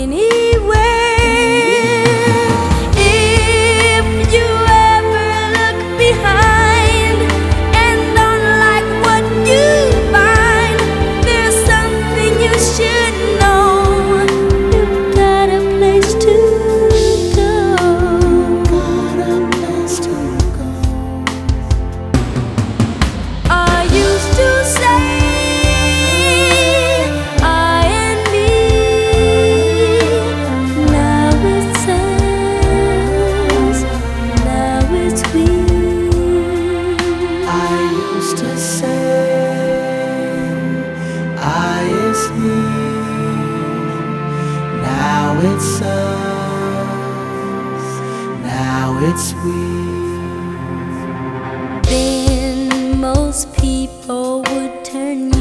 If you ever look behind and don't like what you find, there's something you should know. You've got a place to go. Got a place to go. I used to say I and me. Now it's us, now it's we. I used to say I is me. Now it's us, now it's we. Then most people would turn